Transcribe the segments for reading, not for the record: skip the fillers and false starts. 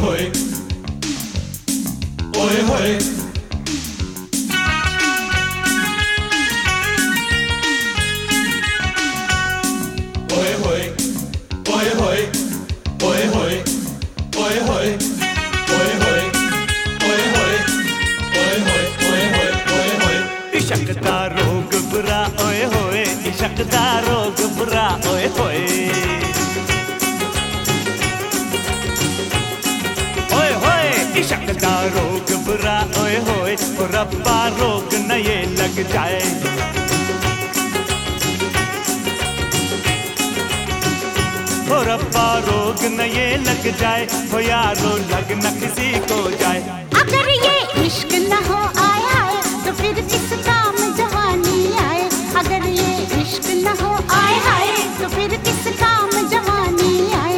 होए ओए होए ओए होए ओए होए ओए होए ओए होए ओए होए ओए होए ओए होए ओए होए ओए होए इश्क दा रोग बुरा ओए होए इश्क दा रोग बुरा ओए होए ओए होए इश्क दा रोग बुरा ओए होए ओ रब्बा रोग न ये लग जाए ओ रब्बा रोग न ये लग जाए हो यारो लग न किसी को जाए। अगर ये इश्क न हो आए हाय तो फिर किस काम जवानी आए। अगर ये इश्क न हो आए हाय तो फिर किस काम जवानी आए।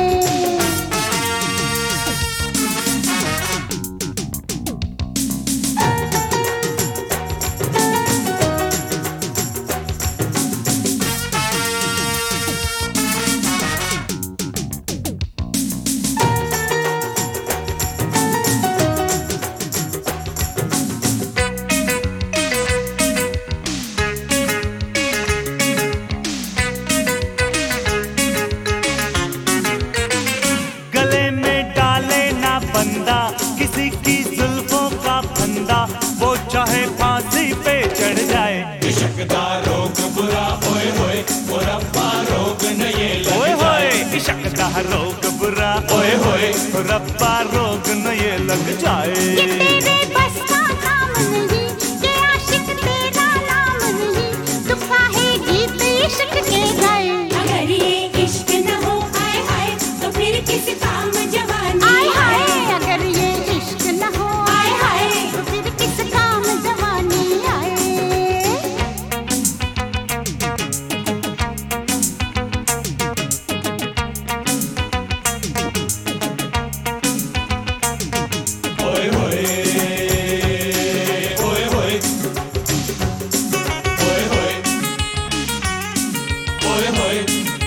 किसी की जुल्फों का फंदा वो चाहे फांसी पे चढ़ जाए। इश्क दा रोग बुरा ओए होए ओ रब्बा रोग न ये लग जाए। इश्क दा रोग बुरा ओए होए ओ रब्बा रोग न ये लग जाए। ये तेरे बस का काम नहीं ये आशिक तेरा नाम नहीं तू काहे गीत इश्क के गाए। अगर ये इश्क न हो आए हाय तो फिर किस काम जवानी आए हाय। अगर ये इश्क न हो आए हाय तो फिर किस काम जवानी आए। ओए होए ओए होए ओए होए ओए होए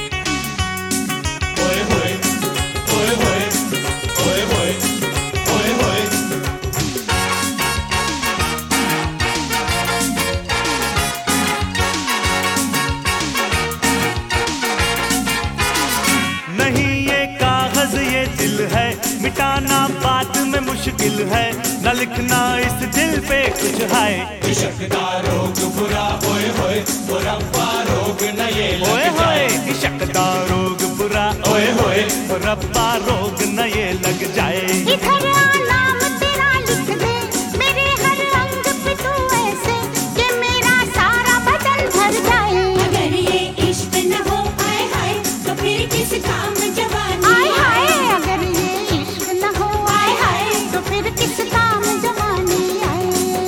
ओए होए ओए होए ओए होए ओए होए नहीं ये कागज ये दिल है मिटाना बाद में मुश्किल है न लिखना इस दिल पे कुछ है। इश्क दा रोग बुरा ओए होए ओ रब्बा रोग न ये ओए लग होए जाए। इश्क दा रोग बुरा ओए होए ओ रब्बा रोग न ये लग जाए। इधर आ नाम तेरा लिख दे मेरे हर अंग पे तू ऐसे कि मेरा सारा बदन भर जाए। अगर ये इश्क न हो आए हाय तो फिर किस काम जवानी आए हाय। अगर ये इश्क न हो आए हाय तो फिर किस काम जवानी आए।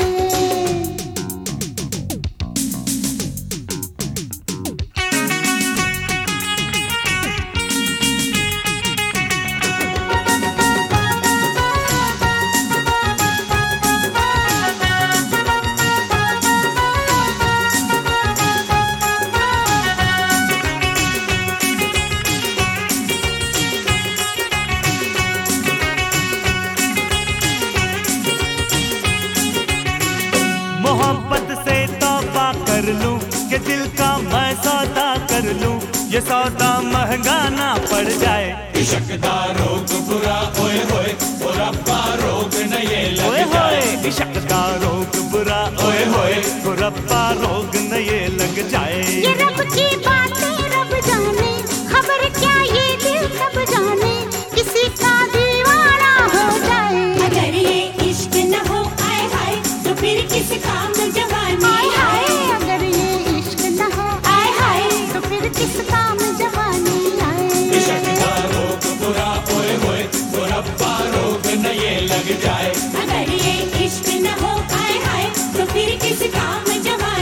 मोहब्बत से तौबा कर लूं कि दिल का मैं सौदा कर लूं ये सौदा महंगा ना पड़ जाए। इश्क दा रोग बुरा ओए होए ओ रब्बा रोग न ये लग ओए जाए। होए इश्क दा रोग बुरा ओए होए ओ रब्बा रोग न ये लग जाए। ये रब की बातें रब जाने खबर क्या ये दिल कब जाने किसी का दीवाना हो जाए। अगर ये इश्क न हो आए हाय तो फिर किस काम जवानी आए हाय। अगर ये इश्क न हो आए हाय तो फिर किस काम जवानी आए। इश्क दा रोग बुरा ओए होए ओ रब्बा रोग न ये लग जाए। अगर ये इश्क न हो आए हाय तो फिर किस काम जवानी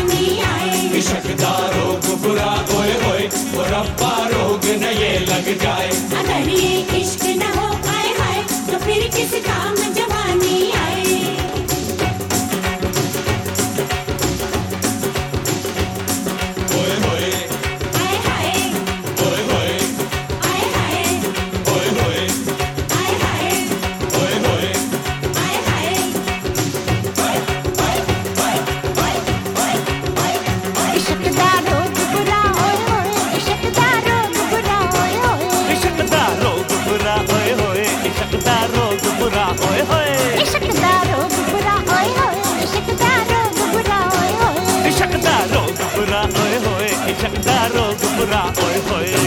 हमरा ओए होए